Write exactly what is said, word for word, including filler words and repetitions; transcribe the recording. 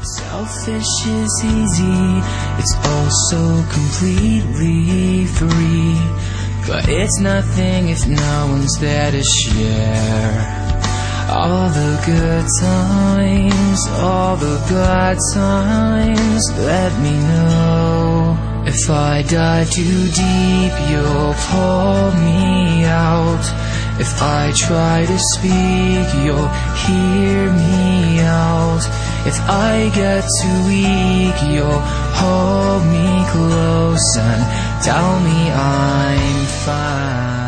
Selfish is easy, it's also completely free. But it's nothing if no one's there to share all the good times, all the bad times. Let me know. If I dive too deep, you'll pull me out. If I try to speak, you'll hear me out. If I get too weak, you'll hold me close and tell me I'm fine.